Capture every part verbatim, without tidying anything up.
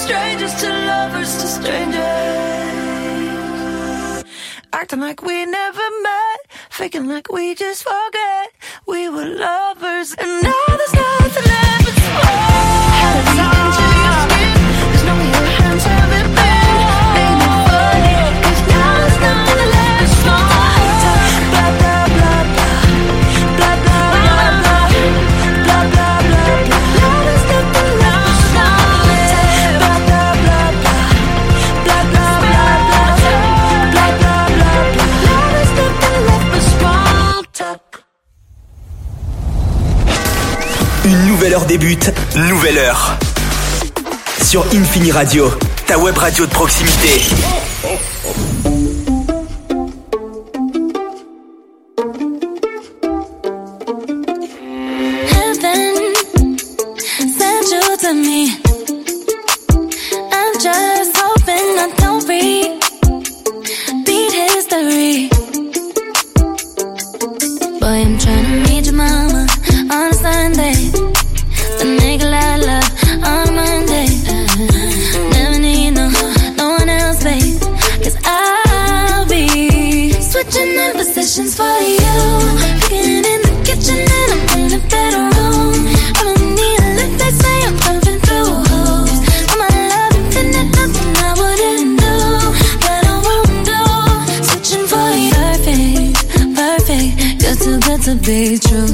strangers to lovers to strangers. Acting like we never met, faking like we just forget we were lovers, and now there's nothing left but smoke. Had a time to your skin, there's no way your hands haven't been. Ain't it funny, cause now there's nothing left but smoke. Blah blah blah blah, blah blah blah blah, blah blah blah blah. Now there's nothing left but smoke. Blah blah blah blah, blah blah blah blah, blah blah blah blah. Now there's nothing left but small talk. Une nouvelle heure débute, nouvelle heure. Sur Infini Radio, ta web radio de proximité. Heaven sent you to me. I'm just hoping I don't repeat history. Boy, I'm trying to meet your mama on a Sunday. The nigga I love on a Monday. Never need no, no one else, babe. Cause I'll be switching in positions for you. Cooking in the kitchen and I'm in the bedroom. I don't need a lift, they say I'm pumping through holes. All my love infinite, nothing I wouldn't do, that I won't do. Switching for you, perfect, perfect. You're too good to be true.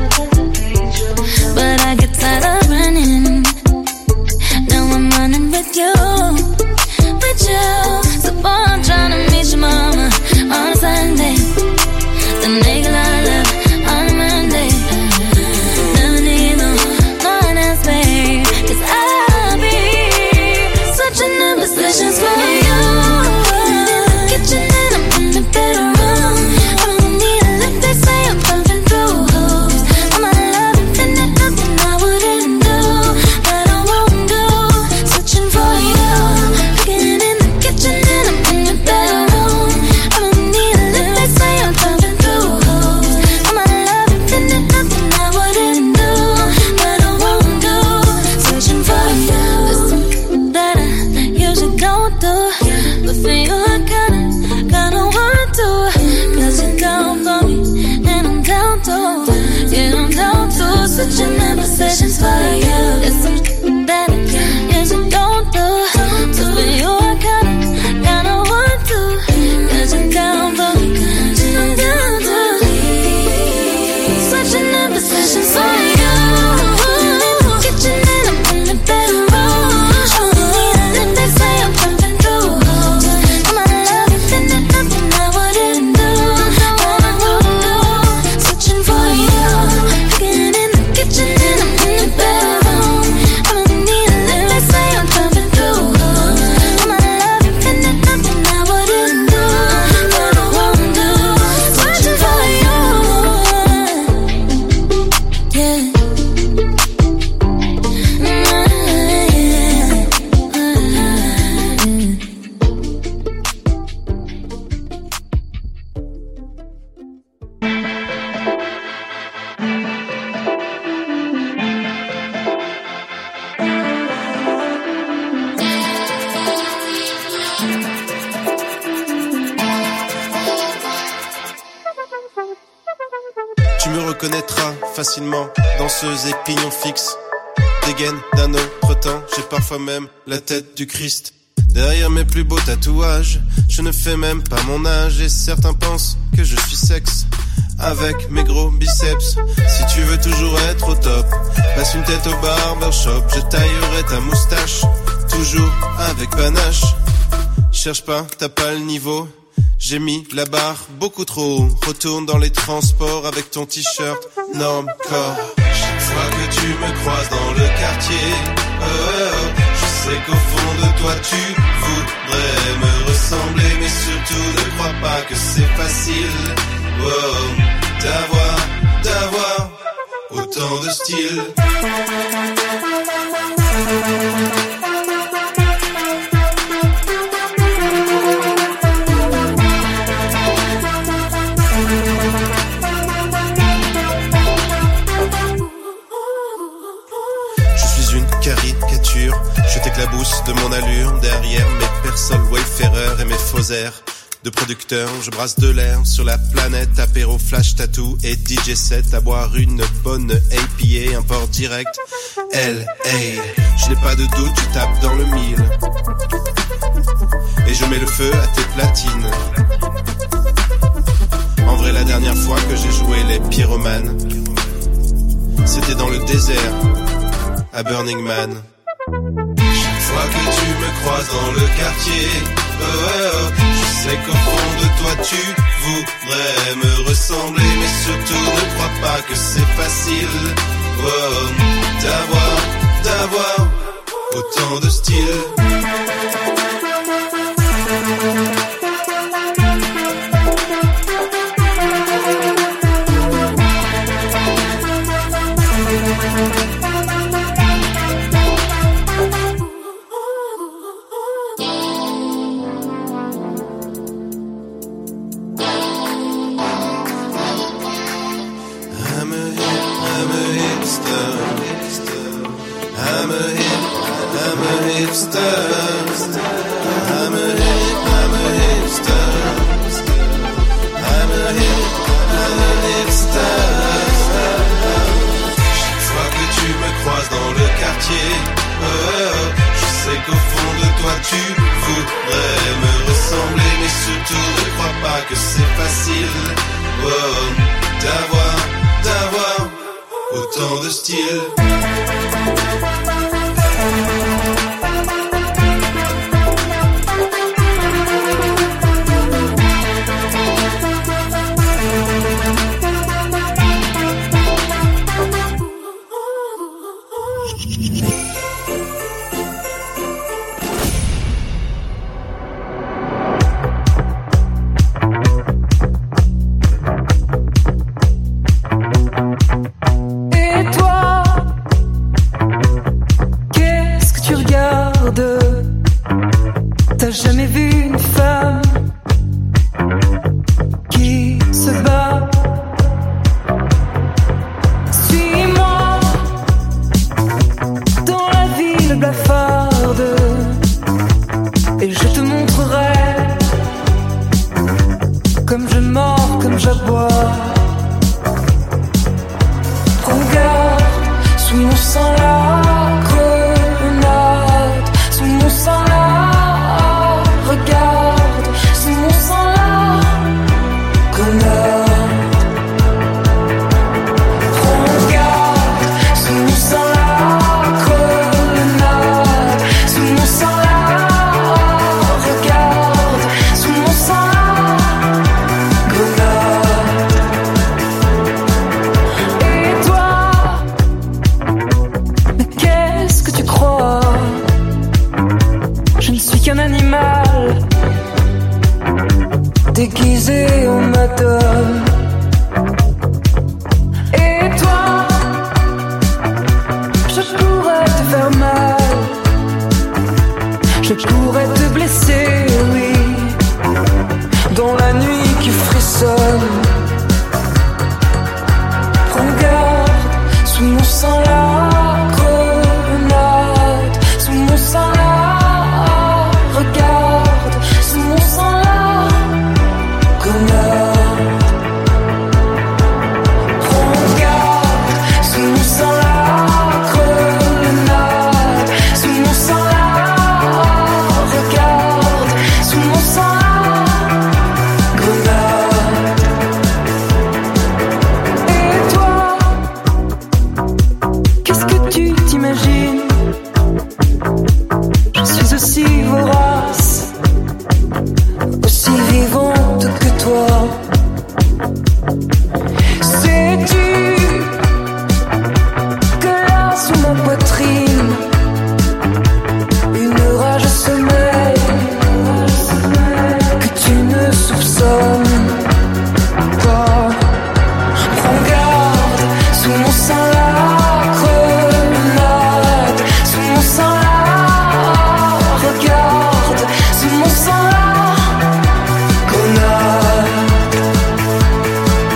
But I get tired of running. Now I'm running with you, with you. So boy, I'm trying to meet your mama on a Sunday. The nigga I love on a Monday. Never need no, no one else, babe. Cause I'll be switching in positions for you. In the kitchen and I'm in the bedroom. I don't need a lift, they say I'm pumping through holes. All my love infinite, nothing I wouldn't do, that I won't do. Switching for you. Cooking in the kitchen and I'm in the bedroom. I don't need a lift, they say I'm pumping through holes. All my love infinite, nothing I wouldn't do, that I won't do. Switching for you. There's something that I usually don't do, but for you I kinda, kinda want to. Cause you're down for me and I'm down too. Yeah, I'm down too. Switching in positions for you. There's something that I usually don't do, so for you I kinda, kinda want to. Cause you're down for me and I'm down too. Switching in positions for you. Kitchen and I'm in the bedroom. I don't need a lift, they say I'm pumping through holes. All my love infinite, nothing I wouldn't do, that I won't do. Switching for you. Cooking in the kitchen and I'm in the bedroom. I don't need a lift, they say I'm pumping through holes. All my love infinite, nothing I wouldn't do, that I won't do. Switching for you. Yeah. Tu me reconnaîtras facilement, danseuse et pignon fixe. Dégaine d'un autre temps, j'ai parfois même la tête du Christ. Derrière mes plus beaux tatouages, je ne fais même pas mon âge. Et certains pensent que je suis sexe avec mes gros biceps. Si tu veux toujours être au top, passe une tête au barbershop. Je taillerai ta moustache, toujours avec panache. Cherche pas, t'as pas le niveau. J'ai mis la barre beaucoup trop haut. Retourne dans les transports avec ton t-shirt norme corps. Chaque fois que tu me croises dans le quartier, oh, oh, je sais qu'au fond de toi tu voudrais me ressembler, mais surtout ne crois pas que c'est facile, oh, d'avoir, d'avoir autant de style. voiture. Je t'éclabousse de mon allure derrière mes personnes wayfarers et mes faux airs de producteur. Je brasse de l'air sur la planète, apéro, flash, tattoo et D J set. À boire une bonne A P A, un port direct L A. Je n'ai pas de doute, tu tapes dans le mille et je mets le feu à tes platines. En vrai, la dernière fois que j'ai joué les pyromanes, c'était dans le désert, à Burning Man. Chaque fois que tu me croises dans le quartier, oh, oh, oh, je sais qu'au fond de toi tu voudrais me ressembler, mais surtout ne crois pas que c'est facile, oh, oh, d'avoir, d'avoir autant de style.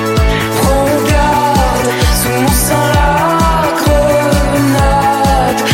Prends garde, sous mon sang la grenade.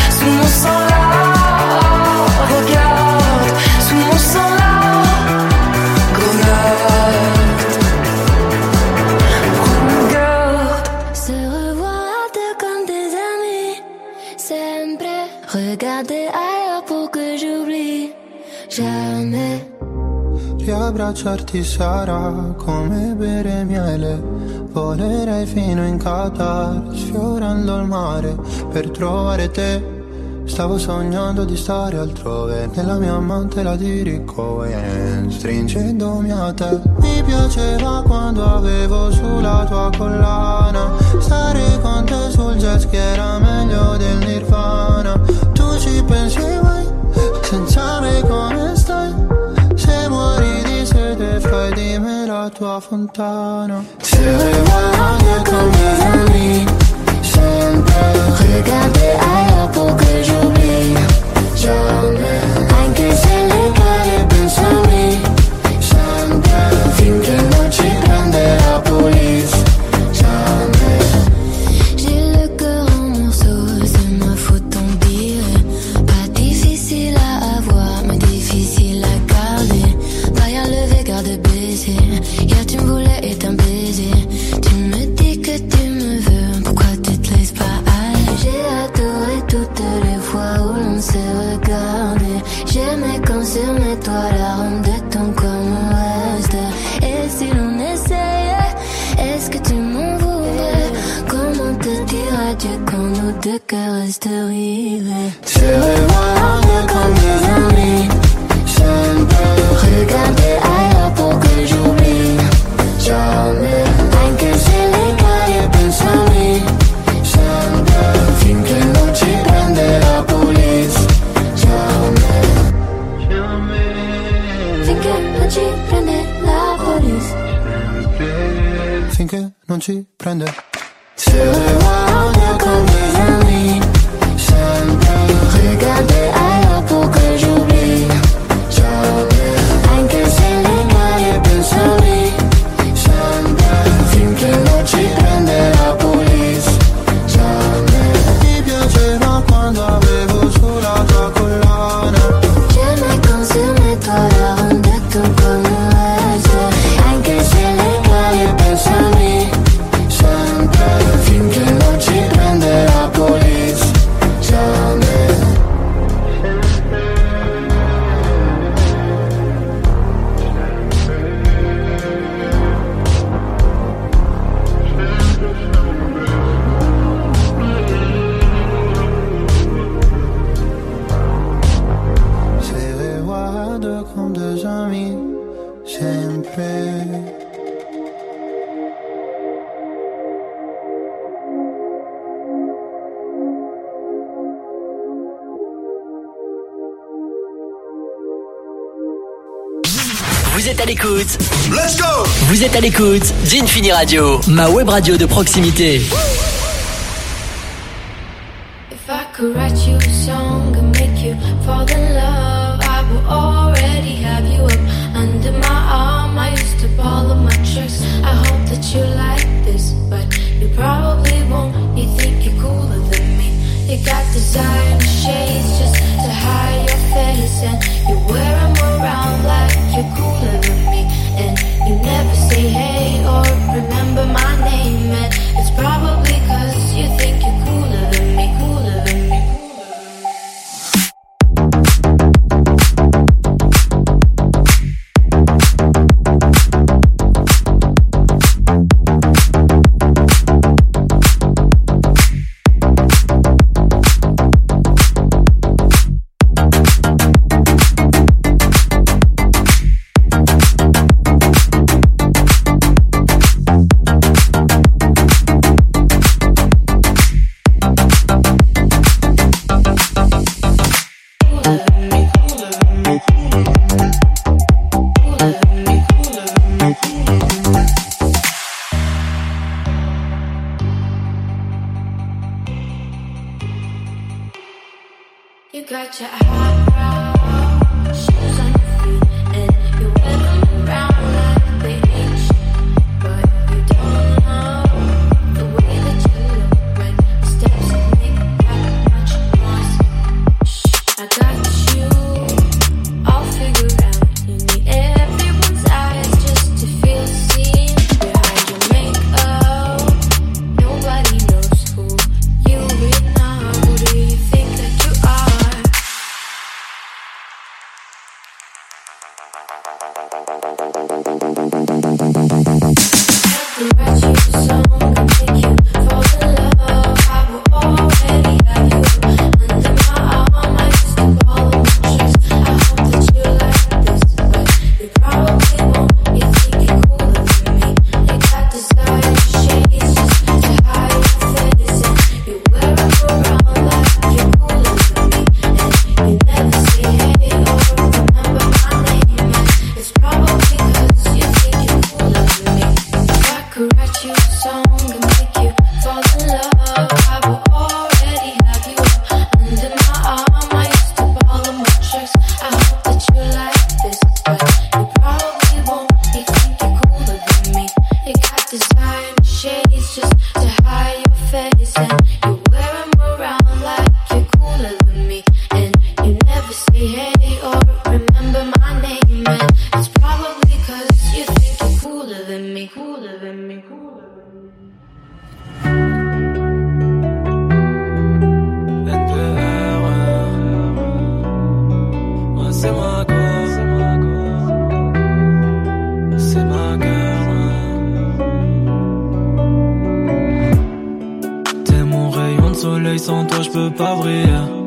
sempre regarder ailleurs pour que j'oublie jamais. Riabbracciarti sarà come bere miele, volerei fino in Qatar, sfiorando il mare per trovare te. Stavo sognando di stare altrove, nella mia amante la dirigo e stringendomi a te. Mi piaceva quando avevo sulla tua collana, stare con te sul jet ski era meglio del Nirvana. Tu ci pensi mai, senza me come stai? Se muori di sete fai di me la tua fontana. Se vuoi con mes amis, sempre regarder ailleurs pour que j'oublie jamais. Anche se le cade pensami, sempre finché non ci prende la police. Jamais. J'ai le cœur en morceaux, c'est ma faute en dire. Pas difficile à avoir, mais difficile à garder. Pas à lever, garde baiser. Hier tu me voulais et t'un baiser. Tu me dis que tu me veux, pourquoi tu te laisses pas aller? J'ai adoré toutes les fois où l'on s'est regardé. J'aimais quand sur mes toits l'arôme de ton corps me reste. Et si l'on essayait, est-ce que tu m'en voudrais? Comment te dire adieu quand nos deux cœurs restent rivés? Se revoilà con mes amis, sempre Regarder ailleurs pour que j'oublie jamais. anche se le cade pensami, sempre finché non ci prende la police. Jamais. Finché non ci prende la police. Finché non ci prende. Se revoilà con mes amis, sempre Regarder ailleurs pour que j'oublie jamais. anche se le Cade pensami, sempre finché non ci prende la police. Jamais. Mi piaceva quando avevo sulla tua collana. j'aimais quand sur mes toits l'arôme de ton corps me reste. Anche se le cade pensami, sempre finché non ci prende la police. Jamais. Se revoilà comme deux amis, sempre. Vous êtes à l'écoute. Let's go. Vous êtes à l'écoute d'Infini Radio, ma web radio de proximité. If I could write you a song and make you fall in love, I would already have you up under my arm. I used to follow my tricks. I hope that you like this, but you probably won't. You think you're cooler than me. You got designer shades just to hide your face, and you wear them around like you're cooler than me. And you never say hey or remember my name, and it's probably cause you think you're cooler than me, cooler than me. You got your high shoes on your feet, and you wear them around like they ain't shit. But you don't know the way that you look when the steps make that much noise. Shh, I got you all figured out. You need everyone's eyes just to feel seen behind your makeup. Nobody knows who you really are. Who do you sans toi je peux pas briller.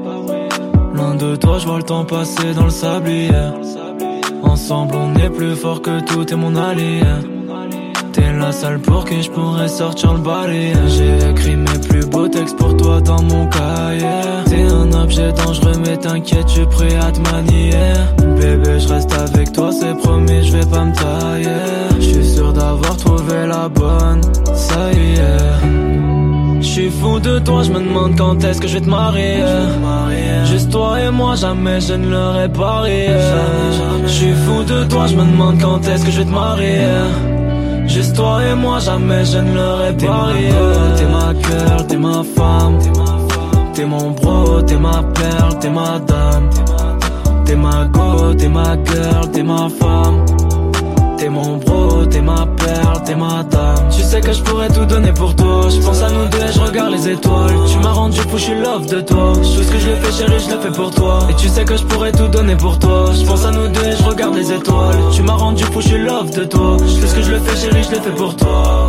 Loin de toi je vois le temps passer dans le sablier. Ensemble on est plus fort que tout, t'es mon allié. T'es la seule pour qui je pourrais sortir le balai. J'ai écrit mes plus beaux textes pour toi dans mon cahier. T'es un objet dangereux mais t'inquiète, je suis prêt à te manier. Bébé je reste avec toi, c'est promis, je vais pas me tailler. Je suis sûr d'avoir trouvé la bonne, ça y est. Je suis fou de toi, je me demande quand est-ce que je vais te marier. Juste toi et moi, jamais je ne l'aurais parié. Je suis fou de toi, je me demande quand est-ce que je vais te marier. Juste toi et moi, jamais je ne l'aurais parié. T'es ma girl, t'es ma femme. T'es mon bro, t'es ma perle, t'es ma dame. T'es ma go, t'es ma girl, t'es ma femme. T'es mon bro, t'es ma perle, t'es ma dame. Tu sais que je pourrais tout donner pour toi. Je pense à nous deux et je regarde les étoiles. Tu m'as rendu fou, je suis love de toi. Tout ce que je fais chérie, je le fais pour toi. Et tu sais que je pourrais tout donner pour toi. Je pense à nous deux et je regarde les étoiles. Tu m'as rendu fou, je suis love de toi. Tout ce que je le fais chérie, je le fais pour toi.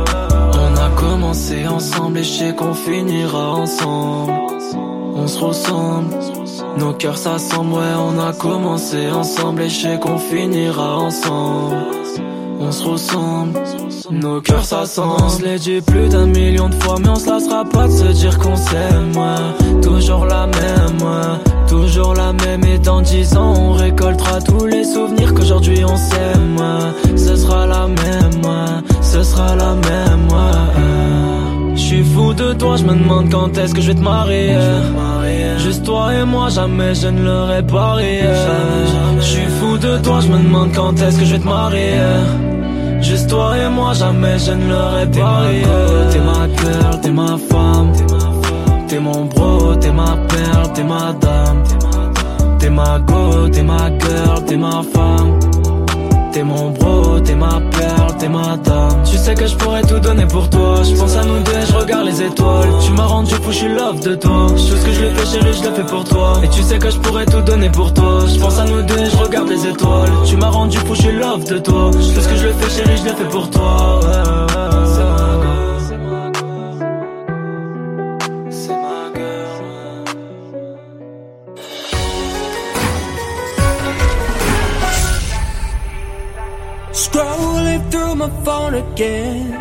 On a commencé ensemble et je sais qu'on finira ensemble. On se ressemble, nos cœurs s'assemblent, ouais on a commencé ensemble et je sais qu'on finira ensemble. On se ressemble, nos cœurs s'assemblent. On se l'est dit plus d'un million de fois mais on se lassera pas de se dire qu'on s'aime, ouais. Toujours la même, ouais. Toujours la même et dans dix ans on récoltera tous les souvenirs qu'aujourd'hui on s'aime, ouais. Ce sera la même, ouais. Ce sera la même, ouais. Je suis fou de toi, je me demande quand est-ce que je vais te marier. Juste toi et moi, jamais je ne l'aurais parié. Je suis fou de toi, je me demande quand est-ce que je vais te marier. Juste toi et moi, jamais je ne l'aurais parié. T'es ma girl, t'es ma femme. T'es mon bro, t'es ma perle, t'es ma dame. T'es ma go, t'es ma girl, t'es ma femme. T'es mon bro, t'es ma perle, t'es ma dame. Tu sais que je pourrais tout donner pour toi. Je pense à nous deux et je regarde les étoiles. Tu m'as rendu fou, je suis love de toi. Tout ce que je le fais chérie, je le fais pour toi. Et tu sais que je pourrais tout donner pour toi. Je pense à nous deux et je regarde les étoiles. Tu m'as rendu fou, je suis love de toi. Tout ce que je le fais chérie, je le fais pour toi, ouais, ouais, ouais. C'est ma girl. C'est ma girl. Scrolling through my phone again.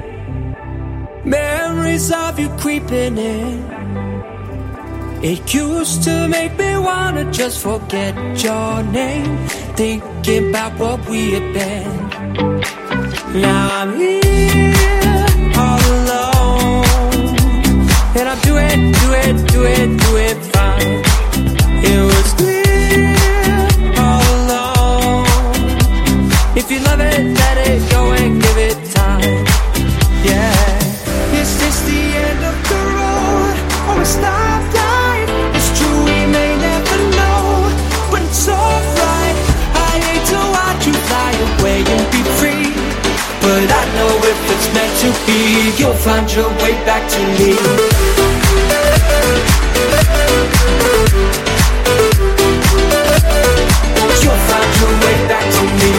Memories of you creeping in. It used to make me wanna just forget your name. Thinking about what we had been. Now I'm here all alone. And I'm doing, doing, doing, doing fine. It was clear all along. If you love it, let it go and give it time. Yeah. Is this the end of the road or a stoplight? It's true, we may never know, but it's alright. I hate to watch you fly away and be free, but I know if it's meant to be, you'll find your way back to me. You'll find your way back to me.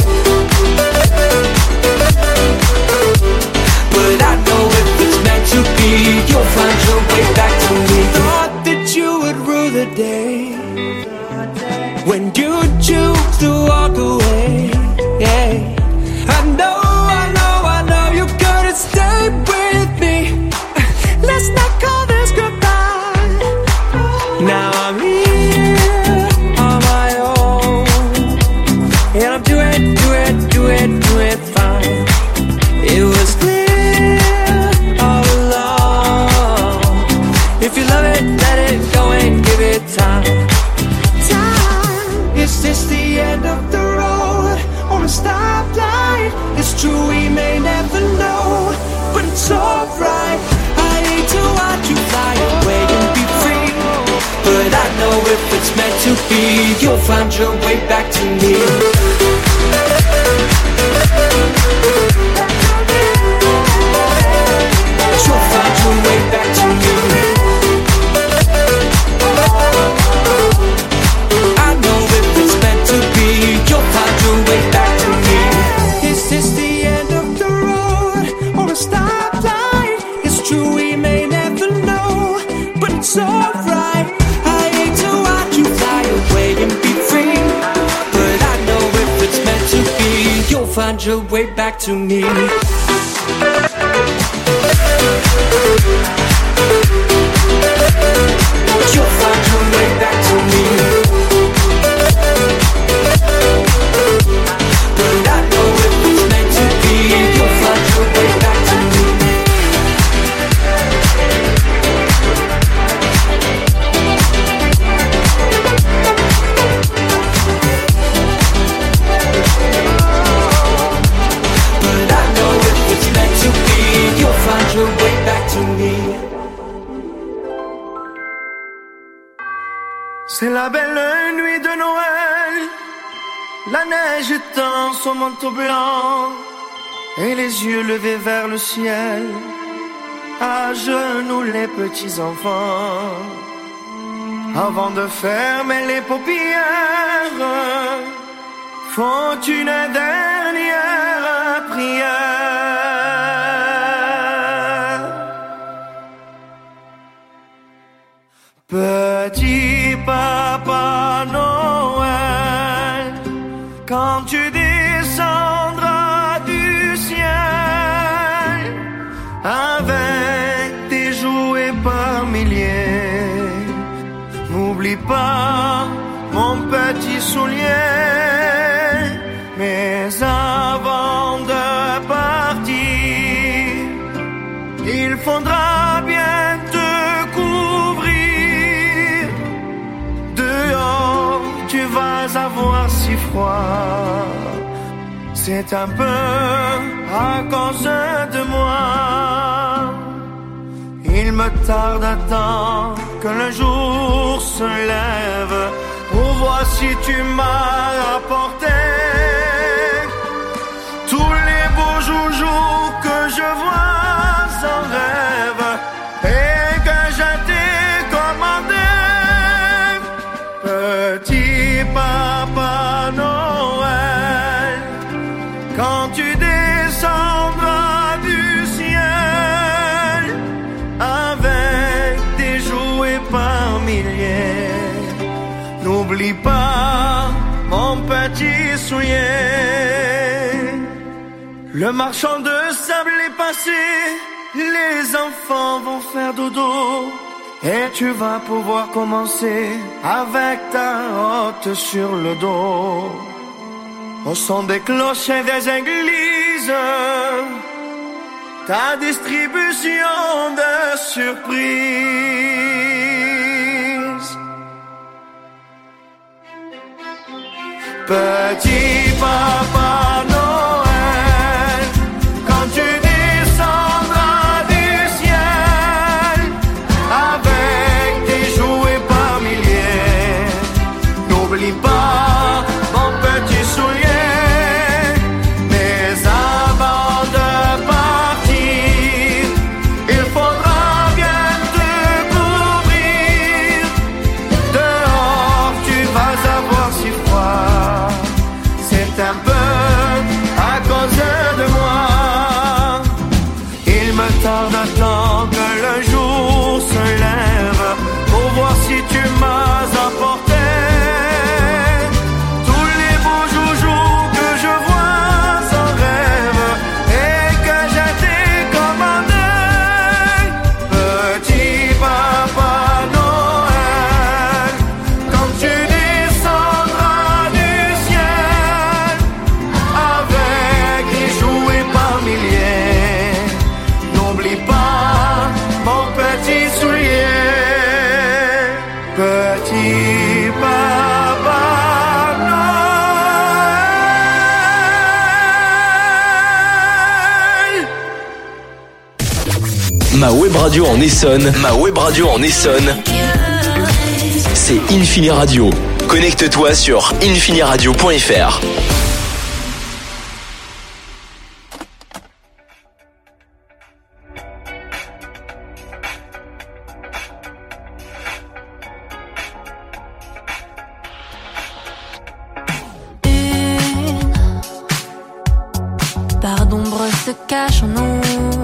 But I know if it's meant to be, you'll find your way back to me. Thought that you would rule the day when you choose to walk away. Yeah. I know, I know, I know you couldn't stay with me. Let's not call this goodbye. Now I'm here on my own, and I'm doing, doing, doing, doing fine. It was clear all along. If you love it, let it go and give it time. Time. Is this the end of the road or a stoplight? It's true, we may never know, but it's alright. I hate to watch you fly away and be free, but I know if it's meant to be, you'll find your way back to me. You'll find your way back to me. I know if it's meant to be, you'll find your way back to me. Is this the end of the road or a stoplight? It's true, we may never know, find your way back to me. You'll find your way back to me. But I know if it's meant to be, you'll find your way back to me. But I know if it's meant to be, you'll find your way back to me. C'est la belle nuit de Noël, la neige étend son manteau blanc et les yeux levés vers le ciel, à genoux les petits enfants, avant de fermer les paupières, font une dernière prière. Petit Papa Noël, quand tu descendras du ciel, avec tes jouets par milliers, n'oublie pas mon petit soulier. Mais avant de partir, il faudra bien te couvrir. Dehors, tu vas avoir si froid. C'est un peu à cause de moi. Il me tarde tant que le jour se lève pour voir si tu m'as apporté tous les beaux joujoux que je vois en rêve et que je t'ai commandé. Petit Papa Noël, quand tu descendras du ciel avec tes jouets par milliers, n'oublie pas mon petit soulier. Le marchand de sable est passé, les enfants vont faire dodo, et tu vas pouvoir commencer avec ta hotte sur le dos. Au son des cloches et des églises, ta distribution de surprises. Petit Papa Noël, quand tu descendras du ciel avec tes jouets par milliers, n'oublie pas mon petit soulier. Mais avant de partir, il faudra bien te couvrir. Dehors, tu vas avoir si froid. C'est un peu à cause de moi. Il me tarde tant que le jour se lève pour voir si tu m'as apporté tous les beaux joujoux que je vois en rêve et que je t'ai commandé. Petit Papa Noël, quand tu descendras du ciel avec les jouets par milliers, n'oublie pas mon petit soulier. Petit Papa Noël. Ma web radio en Essonne, ma web radio en Essonne, c'est Infini Radio. Connecte-toi sur infiniradio point f r. Une part d'ombre se cache en nous.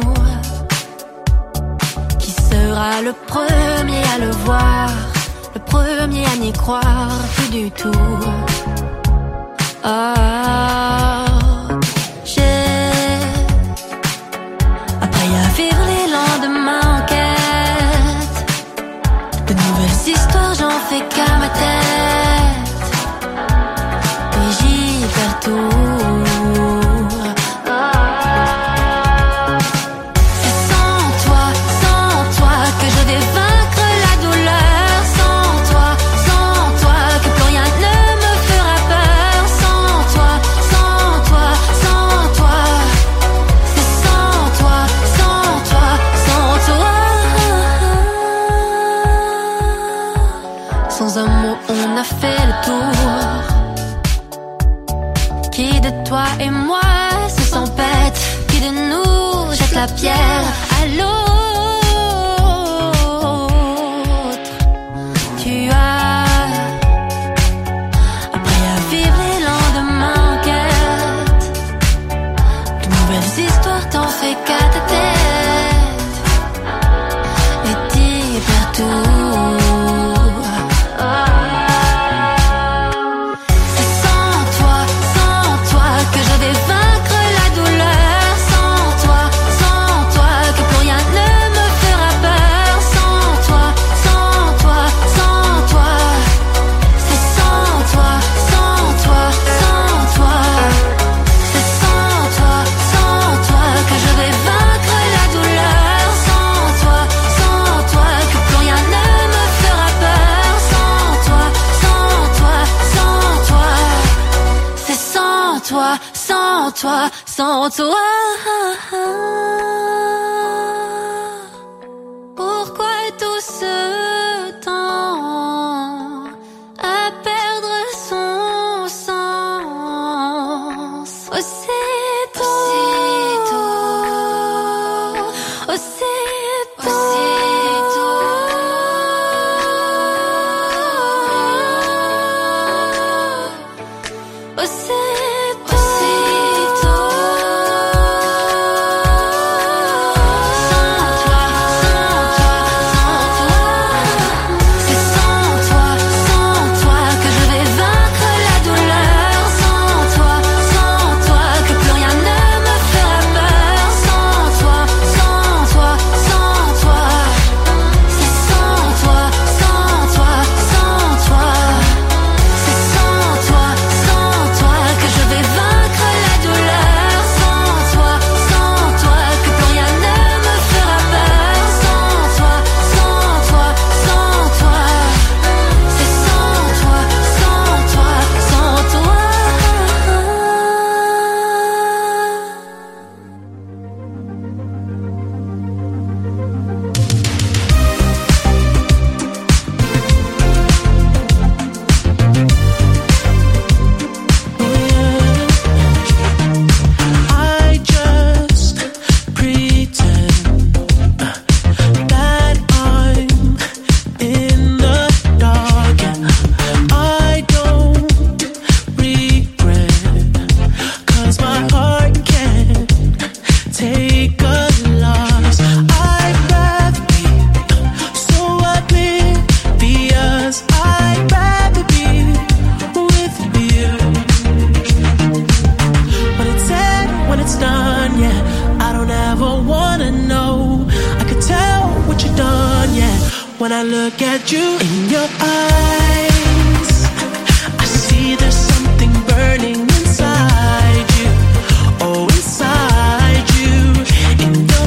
Qui sera le premier à le voir, le premier à n'y croire plus du tout? Oh, nouvelles histoires, j'en fais qu'à ma tête. Et j'y perds tout. Fait le tour. Qui de toi et moi se sent bête? Qui de nous jette la pierre à l'autre? Tu as appris à vivre les lendemains en quête. De nouvelles histoires, t'en fais qu'à ta tête. Et t'y perds tout. Toi, sans toi. Pourquoi tout ce temps à perdre son sens? Aussitôt, aussitôt, aussitôt, aussitôt. When I look at you in your eyes, I see there's something burning inside you. Oh, inside you, in your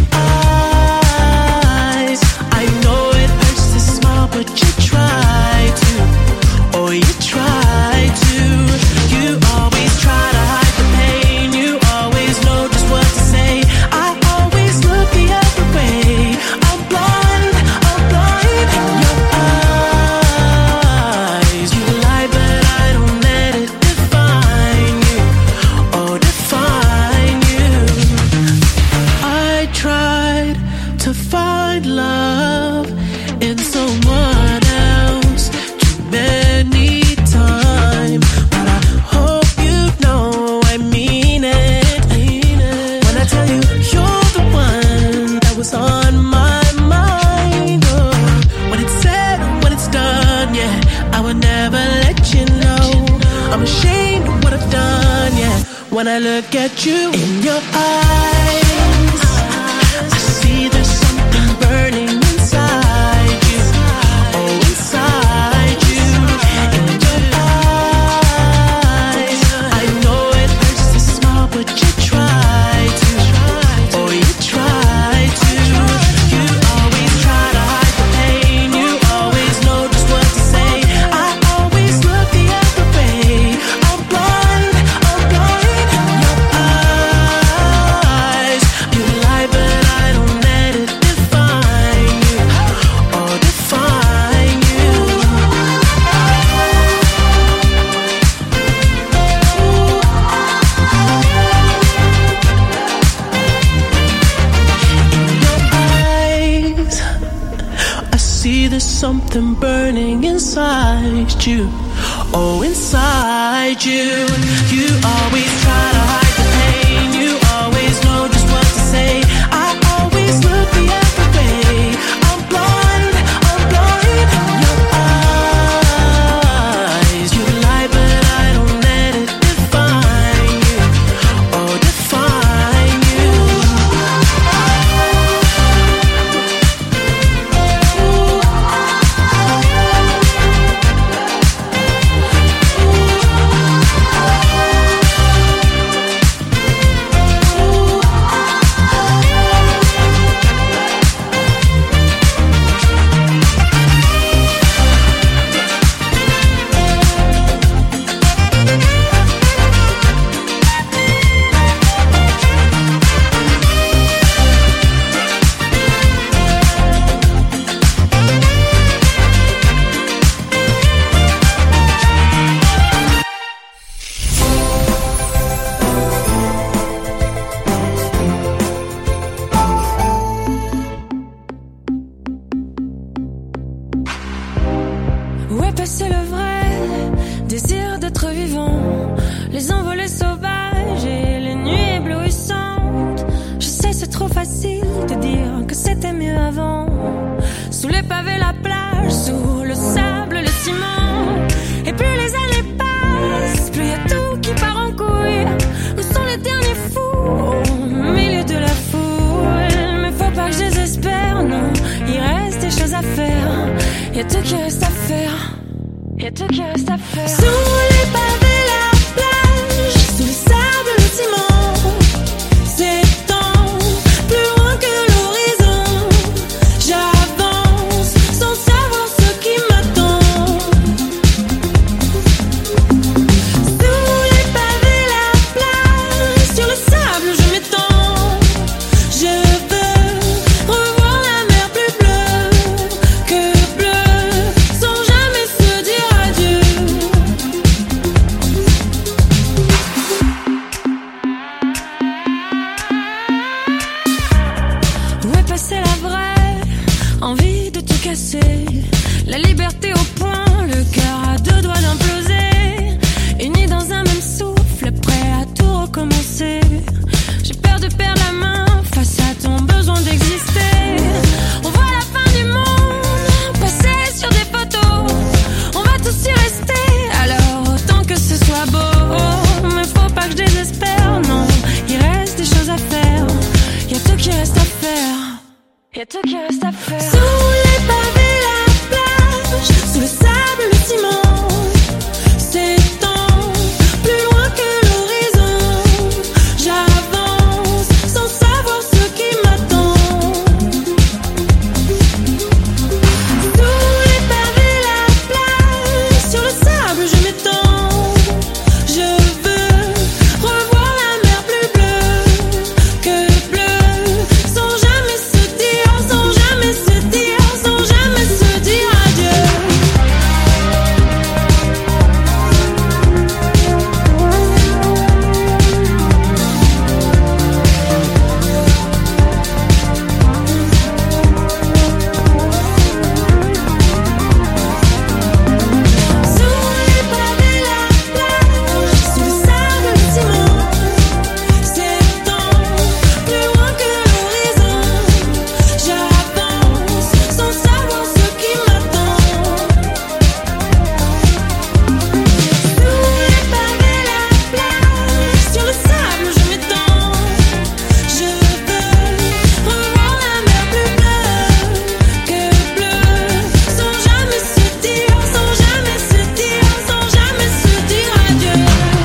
eyes. I know it hurts to smile, but you try to. Oh, you try to. You always try to hide the pain. You always know just what to say. I always look the other way. I'm blind, I'm blind. In your eyes, you lie, but I don't let it define you. Oh, define you. I tried to find love in someone else too many times, but I hope you know I mean it. When I tell you you're the one that was on my mind. Oh, when it's said, when it's done, yeah, I would never let you know. I'm ashamed of what I've done, yeah. When I look at you in your eyes, I see there's something burning inside you. Oh, inside. inside you, oh inside you. You always try to hide the pain, you always know just what to say. I always look the other way. I'm blind, I'm blind in your eyes. You lie but I don't let it define you, oh define you. Où est passé le vrai désir d'être vivant, les envolées sauvages et les nuits éblouissantes? Je sais, c'est trop facile de dire que c'était mieux avant. Sous les pavés, la plage, sous le sable, le ciment. Et plus les années passent, plus y a tout qui part en couille. Où sont les derniers fous au milieu de la foule? Mais faut pas que je désespère, non, il reste des choses à faire. Y'a tout qui reste à faire. Y'a tout qui reste à faire. Sous les pavés, la plage, sous le sable, le ciment. S'étend plus loin que l'horizon. J'avance sans savoir ce qui m'attend. Sous les pavés, la plage, sur le sable, je m'étends. Je veux revoir la mer plus bleue que bleue, sans jamais se dire adieu. Où est passée la vraie envie de tout casser? La liberté au point, le cœur à deux doigts d'imploser. Unis dans un même souffle, prêt à tout recommencer. J'ai peur de perdre la main face à ton besoin d'exister. On voit la fin du monde passer sur des photos. On va tous y rester, alors autant que ce soit beau. Mais faut pas que je désespère, non, il reste des choses à faire. Y'a tout qui reste à faire. Y'a tout qui reste à faire. Sous les pavés, la plage, sous le sable, le ciment. S'étend plus loin que l'horizon. J'avance sans savoir ce qui m'attend. Sous les pavés, la plage, sur le sable, je m'étends. Je veux revoir la mer plus bleue que bleue, sans jamais se dire, sans jamais se dire, sans jamais se dire adieu. Sous les pavés, la plage, sous le sable, le ciment. S'étend plus loin que l'horizon. J'avance sans savoir ce qui m'attend. Sous les pavés, la plage, sur le sable, je m'étends. Je veux revoir la mer plus bleue que bleue, sans jamais se dire, sans jamais se dire, sans jamais se dire adieu.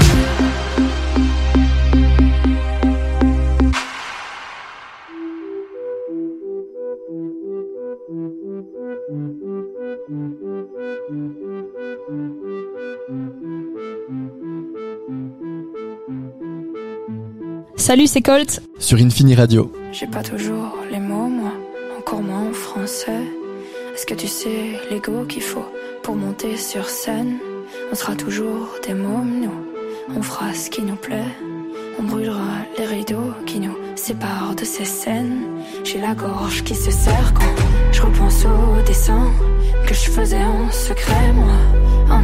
Salut, c'est Colt. Sur Infini Radio. J'ai pas toujours les mots, moi, encore moins en français. Est-ce que tu sais l'ego qu'il faut pour monter sur scène? On sera toujours des mômes, nous. On fera ce qui nous plaît. On brûlera les rideaux qui nous séparent de ces scènes. J'ai la gorge qui se serre quand je repense aux dessins que je faisais en secret, moi.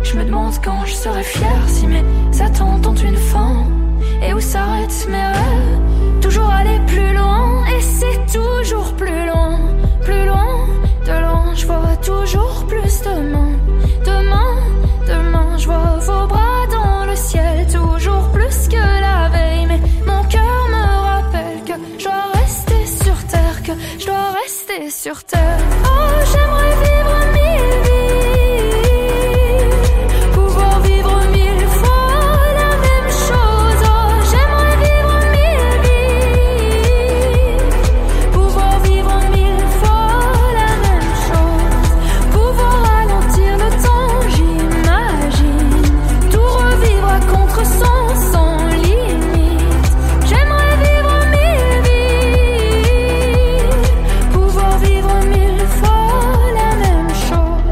Je me demande quand je serai fière, si mes attentes ont une fin. Et où s'arrêtent mes rêves? Toujours aller plus loin, et c'est toujours plus loin, plus loin, de loin. Je vois toujours plus demain, demain, demain. Je vois vos bras dans le ciel, toujours plus que la veille. Mais mon cœur me rappelle que je dois rester sur terre, que je dois rester sur terre. Oh, j'aimerais vivre mille vies, pouvoir vivre mille fois la même chose. Oh, j'aimerais vivre mille vies, pouvoir vivre mille fois la même chose, pouvoir ralentir le temps, j'imagine, tout revivre à contre-sens sans limite. J'aimerais vivre mille vies, pouvoir vivre mille fois la même chose.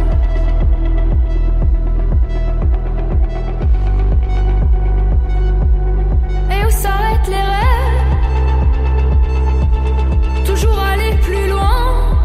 Et où s'arrêtent les rêves? Toujours aller plus loin.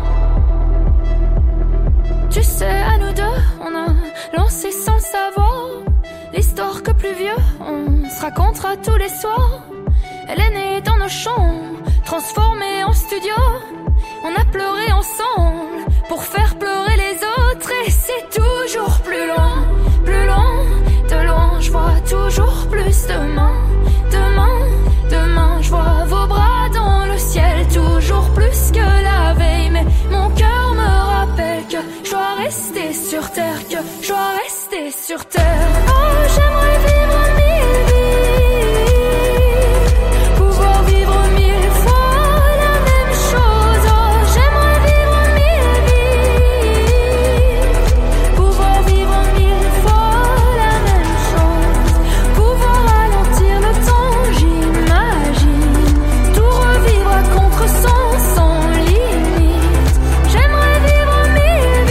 Tu sais, à nous deux, on a lancé sans le savoir l'histoire que plus vieux, on se racontera tous les soirs. Elle est née dans nos chambres, transformée en studio. On a pleuré ensemble pour faire pleurer les autres. Et c'est toujours plus loin, plus loin, de loin. Je vois toujours plus demain, demain, demain. Je vois vos bras dans le ciel, toujours plus que la veille. Mais mon cœur me rappelle que je dois rester sur terre, que je dois rester sur terre. Oh, j'aimerais vivre mille vies, pouvoir vivre mille fois la même chose. Oh, j'aimerais vivre mille vies, pouvoir vivre mille fois la même chose, pouvoir ralentir le temps, j'imagine, tout revivre à contre-sens sans limite. J'aimerais vivre mille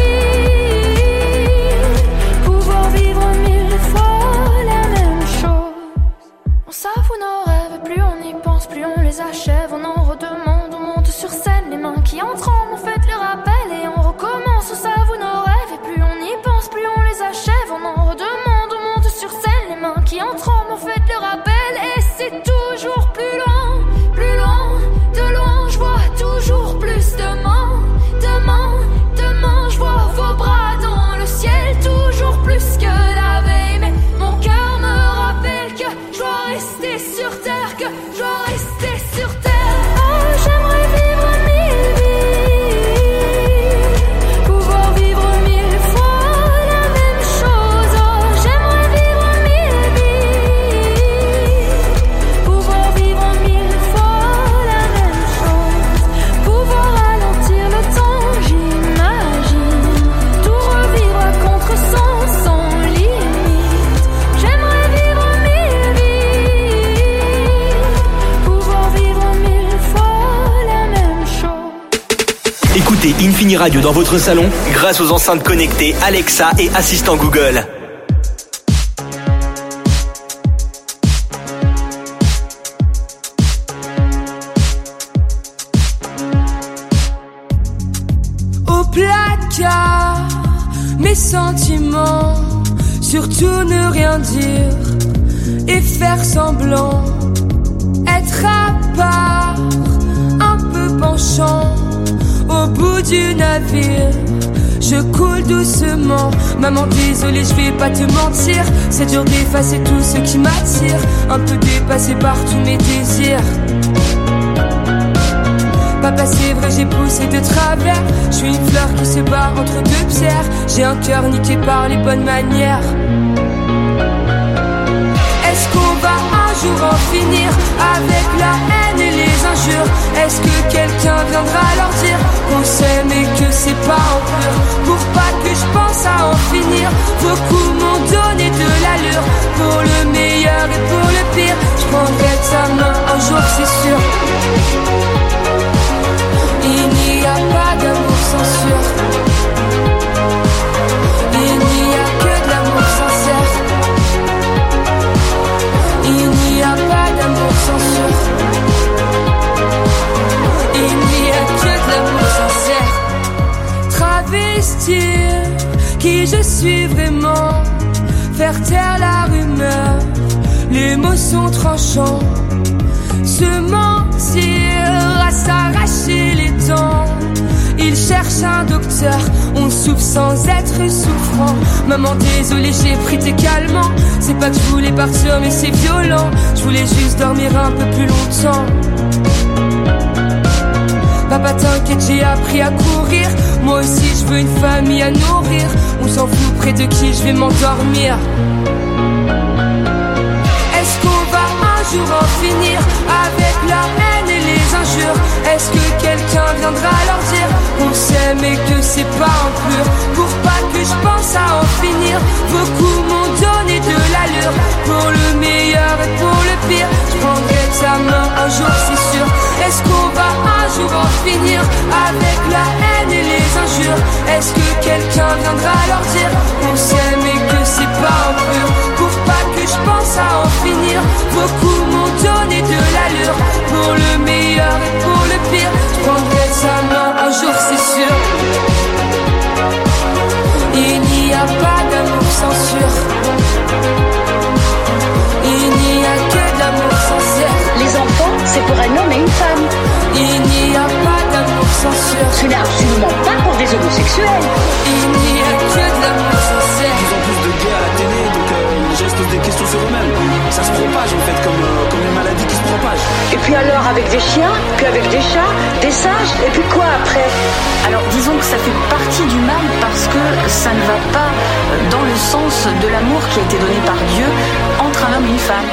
vies, pouvoir vivre mille fois la même chose. On s'avoue nos rêves, plus on y pense, plus on les achève. On en redemande, on monte sur scène, les mains qui en tremblent, on fait le rappel et on recommence. On s'avoue nos rêves, et plus on y pense, plus on les achève. On en redemande, on monte sur scène, les mains qui en tremblent, on fait le rappel. Et c'est toujours plus loin, plus loin, de loin. Je vois toujours plus demain, demain, demain. Je vois vos bras dans le ciel, toujours plus que la veille. Mais mon cœur me rappelle que je dois rester sur terre, que je dois rester sur terre. Oh, j'aimerais vivre mille vies, pouvoir vivre mille fois la même chose. Oh, j'aimerais vivre mille vies, pouvoir vivre mille fois la même chose, pouvoir ralentir le temps, j'imagine, tout revivre à contre-sens sans limite. J'aimerais vivre mille vies, pouvoir vivre mille fois la même chose. Écoutez Infini Radio dans votre salon grâce aux enceintes connectées Alexa et assistant Google. Au placard, mes sentiments, surtout ne rien dire et faire semblant, être à part, un peu penchant, au bout du navire. Je coule doucement, maman désolée je vais pas te mentir, c'est dur d'effacer tout ce qui m'attire, un peu dépassé par tous mes désirs. Papa c'est vrai j'ai poussé de travers, je suis une fleur qui se bat entre deux pierres, j'ai un cœur niqué par les bonnes manières. Est-ce qu'on va un jour en finir avec la haine et les injures? Est-ce que quelqu'un viendra leur dire qu'on s'aime et que c'est pas en pleurs? Pour pas que je pense à en finir, beaucoup m'ont donné de l'allure, pour le meilleur et pour le pire. Je prendrai ta main un jour c'est sûr. Il n'y a pas d'amour sans sûr, il n'y a que de l'amour sincère. Il n'y a pas d'amour sans sûr, il n'y a que de l'amour sincère. Travestir qui je suis vraiment, faire taire la rumeur. Les mots sont tranchants. Se mentir à s'arracher les dents. Il cherche un docteur, on souffre sans être souffrant. Maman désolée j'ai pris tes calmants. C'est pas que je voulais partir mais c'est violent. Je voulais juste dormir un peu plus longtemps. Papa t'inquiète j'ai appris à courir. Moi aussi je veux une famille à nourrir. On s'en fout près de qui je vais m'endormir. Est-ce qu'on va un jour en finir avec la haine et les injures? Est-ce que quelqu'un viendra leur dire qu'on s'aime et que c'est pas impur? Pour pas que je pense à en finir, beaucoup m'ont donné de l'allure. Pour le meilleur et pour le pire, je prendrai ta main un jour c'est sûr. Est-ce qu'on va un jour en finir avec la haine et les injures? Est-ce que quelqu'un viendra leur dire qu'on s'aime et que c'est pas impur? Pour pas que je pense à en finir, beaucoup m'ont donné de l'allure. Pour le meilleur et pour le pire, je prendrai sa main un jour c'est sûr. Il n'y a pas d'amour sans sûr. Il n'y a que de l'amour sincère. Les enfants, c'est pour un homme et une femme. Il n'y a pas d'amour sans sûr. Ce n'est absolument pas pour des homosexuels. Il n'y a que de l'amour sincère. Ils ont plus de gays à la télé, donc euh, les gens se posent des questions sur eux-mêmes. Ça se propage en fait, comme, euh, comme une maladie qui se propage. Et puis alors avec des chiens, puis avec des chats, des singes, et puis quoi après? Alors disons que ça fait partie du mal parce que ça ne va pas dans le sens de l'amour qui a été donné par Dieu entre un homme et une femme.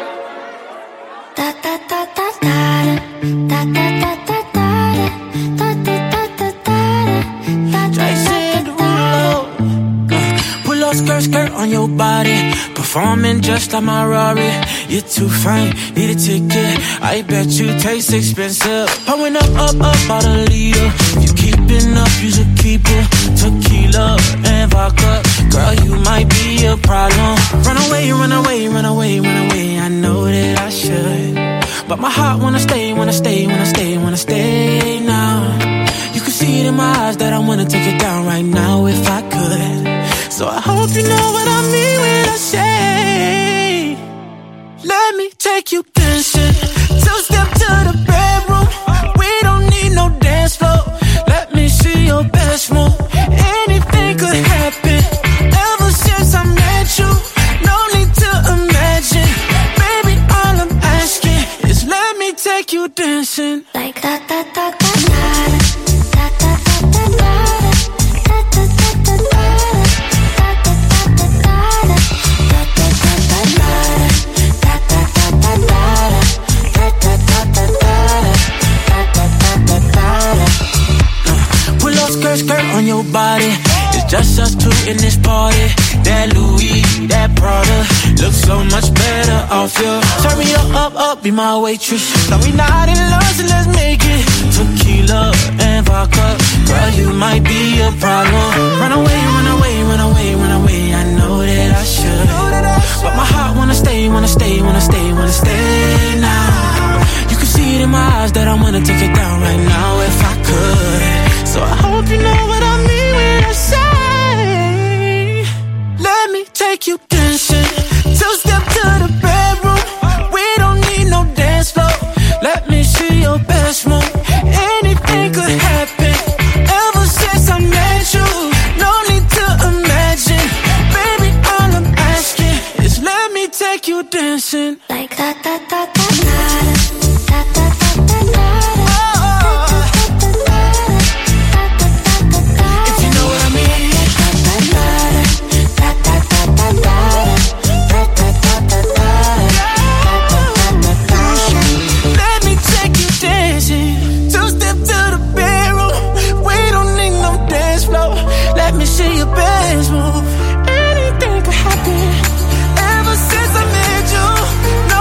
Skirt, skirt on your body, performing just like my Rari. You're too fine, need a ticket. I bet you taste expensive. Pouring up, up, up, out a leader. If you keeping up, you should keep it. Tequila and vodka, girl, you might be a problem. Run away, run away, run away, run away. I know that I should, but my heart wanna stay, wanna stay, wanna stay, wanna stay now. You can see it in my eyes that I wanna take it down right now if I could. So I hope you know what I mean when I say, let me take you dancing. Two step to the bedroom. We don't need no dance floor. Let me see your best move. Anything could happen. Ever since I met you, no need to imagine. Baby, all I'm asking is let me take you dancing. Like da da da da da. Skirt, skirt on your body. It's just us two in this party. That Louis, that Prada looks so much better off you. Turn me up, up, up, be my waitress. Now we not in love, so let's make it. Tequila and vodka, girl, you might be a problem. Run away, run away, run away, run away. I know that I should, but my heart wanna stay, wanna stay, wanna stay, wanna stay now. You can see it in my eyes that I wanna take it down right now if I could. So I hope you know what I mean when I say, let me take you dancing. Two step to the bedroom. We don't need no dance floor. Let me see your best move. Anything could happen. Ever since I met you, no need to imagine. Baby, all I'm asking is let me take you dancing. Like da da da da da da da da da. Let me see your best move. Anything could happen. Ever since I met you,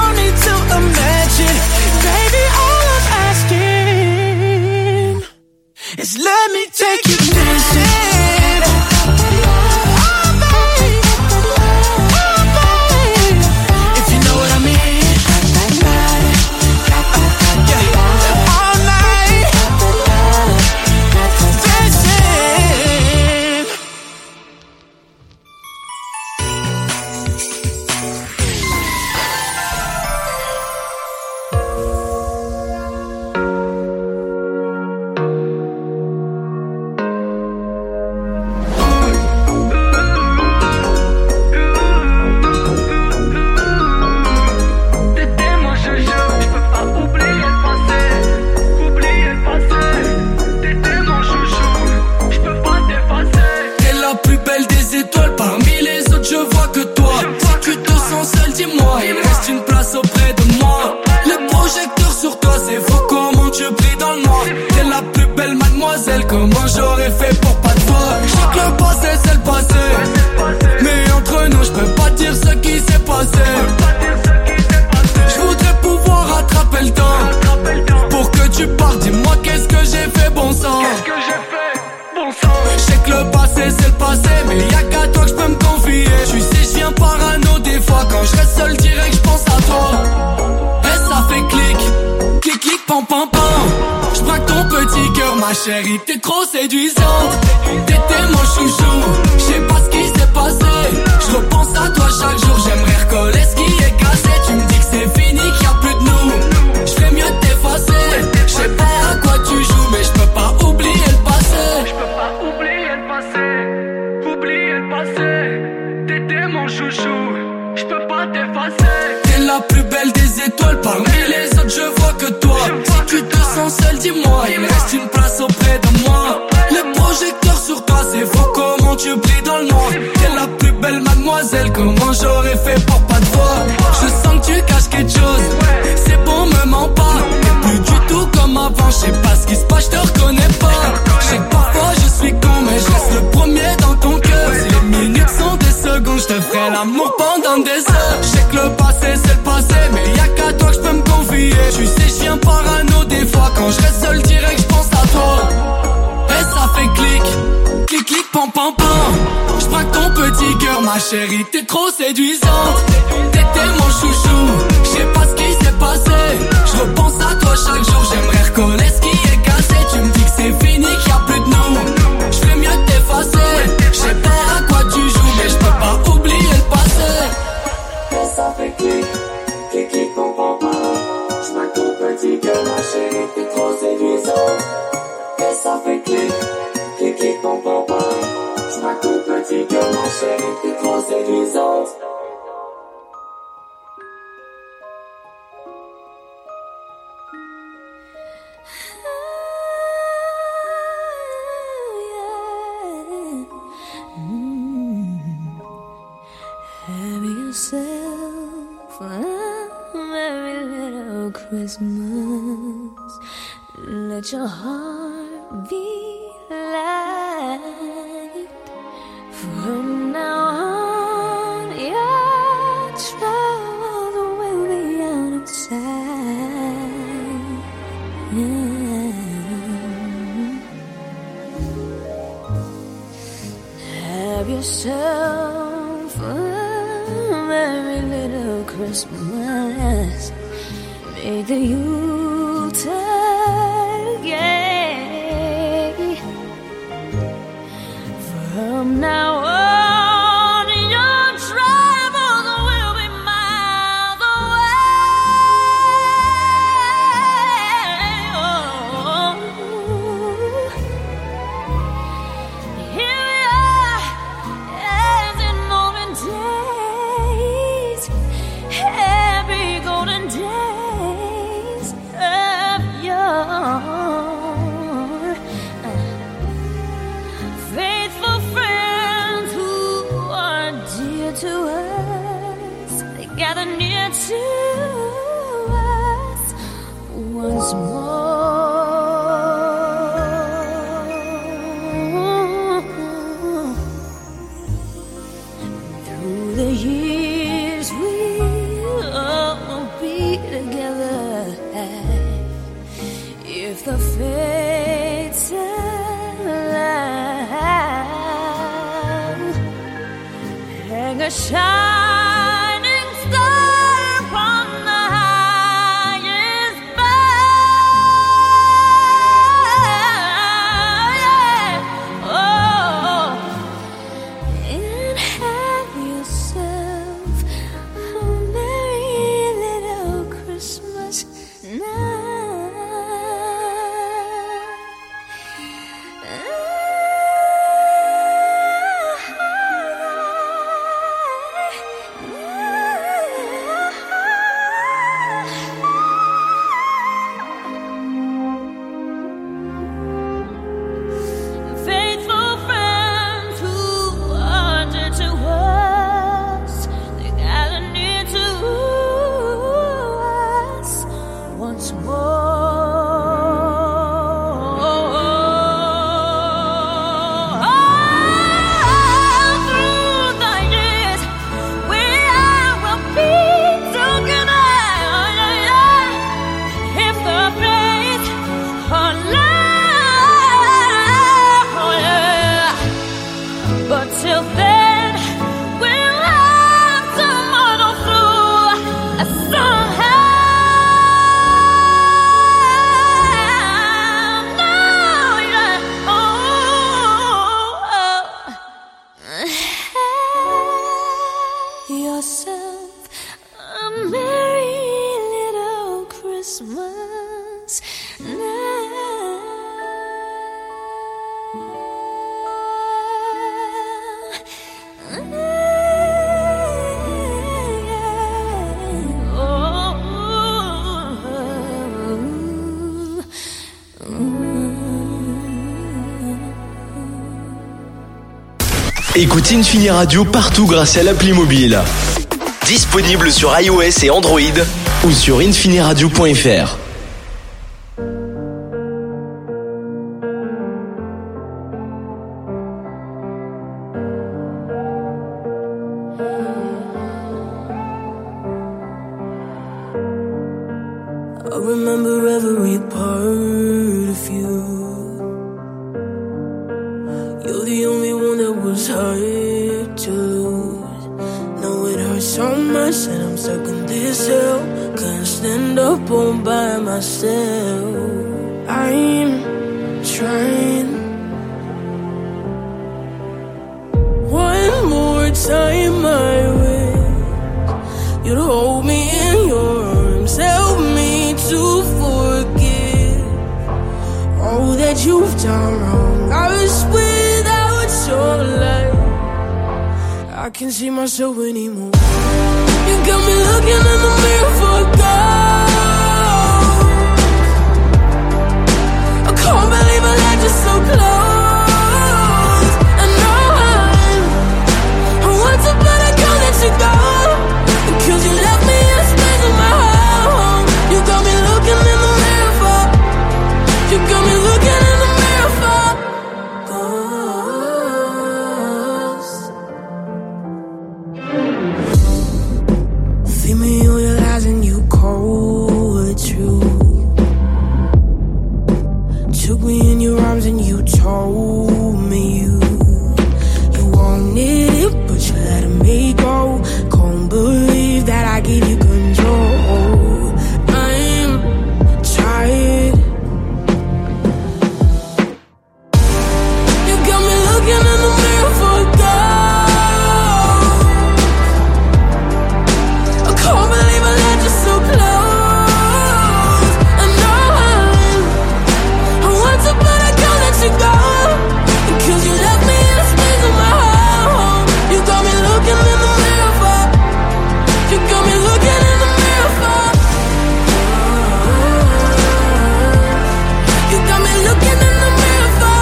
Quand je reste seul direct, je pense à toi. Et ça fait clic, clic, clic, pam, pam, pam. Je braque ton petit cœur, ma chérie, t'es trop séduisante. T'étais mon chouchou, je sais pas ce qui s'est passé. Je repense à toi chaque jour, j'aimerais recoller ce qui est cassé. Tu me dis que c'est fini, qu'il y a plus de nous. Je ferais mieux de t'effacer. Je sais pas à quoi tu joues, mais je peux pas oublier le passé. Je peux pas oublier le passé, oublier le passé. T'étais mon chouchou, je peux pas t'effacer. T'es la plus belle des étoiles, parmi les autres je vois que toi. Si tu te sens seul, dis-moi, il me reste une place auprès de moi. Les projecteurs sur toi, c'est faux, comment tu brilles dans le noir. T'es la plus belle mademoiselle, comment j'aurais fait pour pas te voir. Je sens que tu caches quelque chose, c'est bon, me mens pas. T'es plus du tout comme avant, je sais pas ce qui se passe, je te reconnais pas. Je sais que parfois je suis con, mais je reste le premier dans ton cœur. Si les minutes sont des secondes, je te ferai l'amour pendant des heures. Je sais que le passé c'est le passé, mais y'a qu'à toi que je peux me confier. Tu sais je viens parano des fois, quand je reste seul direct je pense à toi. Et ça fait clic, clic clic pam pam pam. Je braque ton petit cœur, ma chérie, t'es trop séduisante. T'étais mon chouchou, je sais pas ce qui s'est passé. Je repense à toi chaque jour, j'aimerais recoller ce qui est cassé. Tu me dis que c'est fini, qu'il y a plus de nous. Je ferais mieux de t'effacer. Je sais pas à quoi tu joues, mais je peux pas oublier le passé. Et ça fait clic, clic clic pam pam pam. Je braque ton petit cœur, ma chérie, t'es trop séduisante. Et ça fait clic, clic clic pam pam pam. Je braque ton petit cœur, ma chérie, t'es trop séduisante. Have yourself a merry little Christmas. Let your heart be light. From now on, your troubles will be out of sight. Yeah. Have yourself a merry little Christmas. Make the Yuletide gay. From now on, your troubles will be miles away. Oh. Here we are, as in olden days, happy golden days of yore. Faithful friends who are dear to us, they gather near to us once more. Through the years we'll all be together if the fates allow. Hang a shining star upon the highest bough. Oh, and have yourself a merry little Christmas night. Écoute Infini Radio partout grâce à l'appli mobile. Disponible sur iOS et Android ou sur infiniradio point f r. I remember every part of you. You're the only one that was hurt to. Now it hurts so much and I'm stuck in this hell. Can't stand up all by myself. I'm trying. One more time I wish you'd hold me in your arms. Help me to forgive all that you've done wrong. I was without your light. I can't see myself anymore. You got me looking in the mirror for gold. I can't believe I let you so close. And I'm I want to, but I can't let you go. Cause you left me in space in my home. You got me looking in the mirror for You got me looking in the mirror for ghosts. Feed me all your lies and you cold truth. Took me in your arms and you told me you You wanted it but you let me go. Can't believe that I gave you control. I'm tired. You got me looking in the mirror for gold. I can't believe I let you so close. And I'm I want to, but I can't let you go. Cause you left me in a space in my home. You got me looking in the mirror for You got me looking in the mirror for You got me looking in the mirror for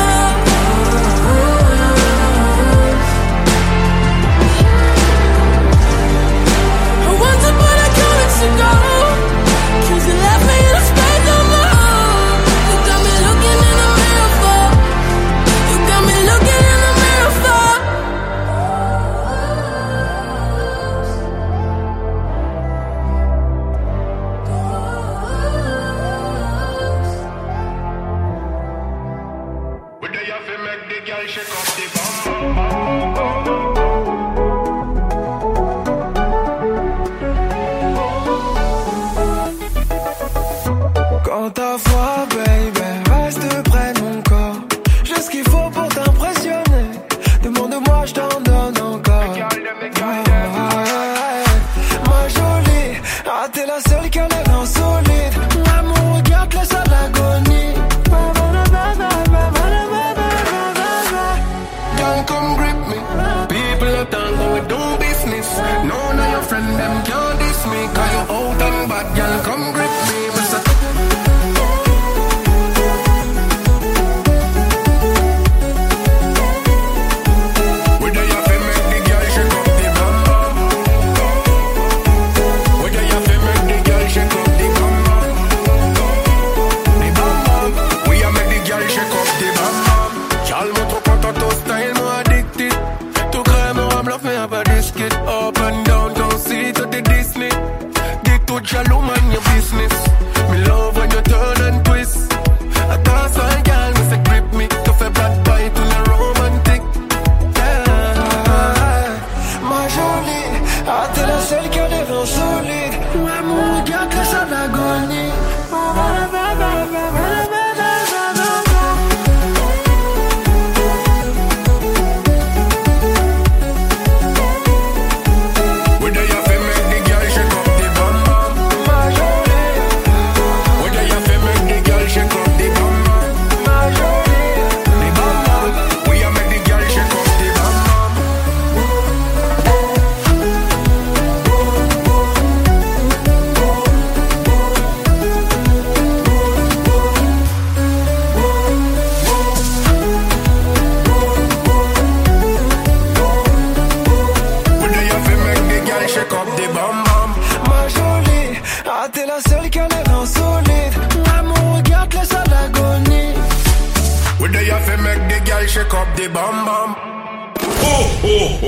I want to, but I can't let you go. Cause you left me in a space on my own. You got me looking in the mirror for You got me looking in the mirror for Quand ta voix, baby, reste près de mon corps. J'ai ce qu'il faut pour t'impressionner. Demande-moi, je t'en donne encore. Ma jolie, ah t'es la seule qui a l'air insolite. L'amour, regarde, laisse à l'agonie. Girl, come grip me. People are talking, we do business. None of your friends, them can't diss me. Cause you out and bad, girl, come grip me. Up and down, don't see to the Disney. Get to Jalo, man, your business. Me love when you turn and twist. I dance like girl, me say grip me. To fait bad bite to the romantic. Yeah. Ma jolie, ah t'es la seule qui a des vents solides. L'amour, regarde, laisse à l'agonie. Shake the bam bam. Oh, oh,